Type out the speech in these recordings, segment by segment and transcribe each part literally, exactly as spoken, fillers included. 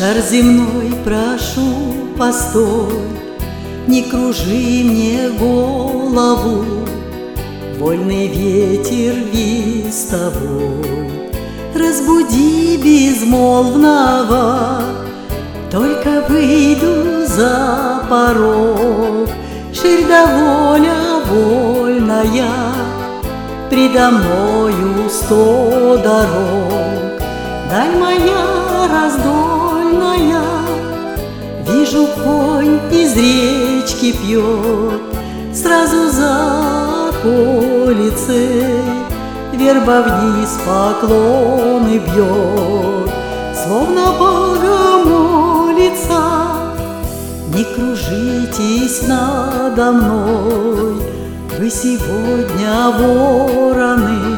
Шар земной, прошу, постой, не кружи мне голову, вольный ветер виз тобой. Разбуди безмолвного, только выйду за порог. Ширь да воля вольная, предо мною сто дорог. Даль моя раздольная, вижу, конь из речки пьет. Сразу за околицей верба вниз поклоны бьет, словно Бога молится. Не кружитесь надо мной, вы сегодня вороны.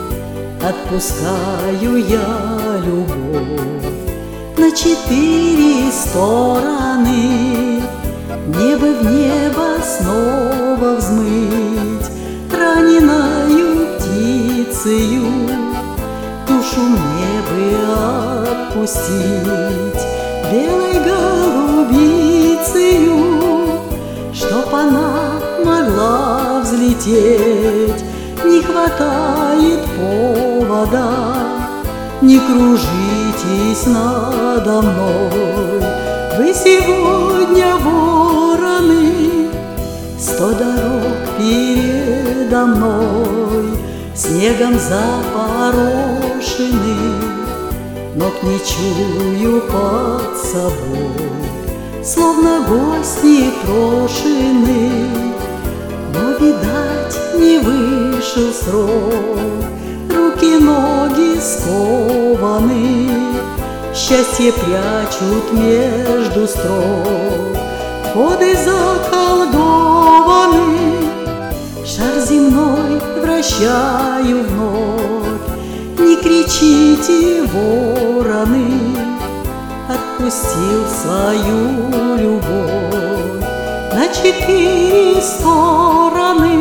Отпускаю я любовь на четыре стороны. Небо в небо снова взмыть, раненою птицею душу мне бы отпустить, белой голубицею, чтоб она могла взлететь. Не хватает повода, не кружитесь надо мной, вы сегодня вороны. Сто дорог передо мной снегом запорошены, ног не чую под собой, словно гость непрошенный. Но, видать, не вышел срок, руки-ноги скованы, счастье прячут между строк, ходы заколдованы. Шар земной вращаю вновь, не кричите, вороны. Отпустил свою любовь на четыре стороны.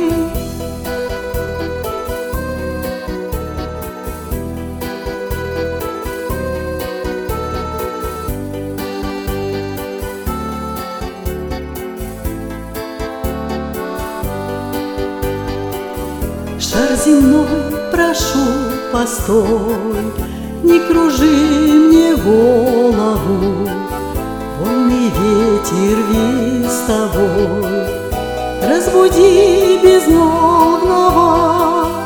Шар земной, прошу, постой, не кружи мне голову, вольный ветер виз тобой. Разбуди безмолвного,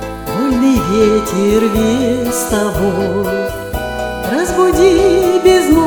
вольный ветер виз тобой. Разбуди безмолвного.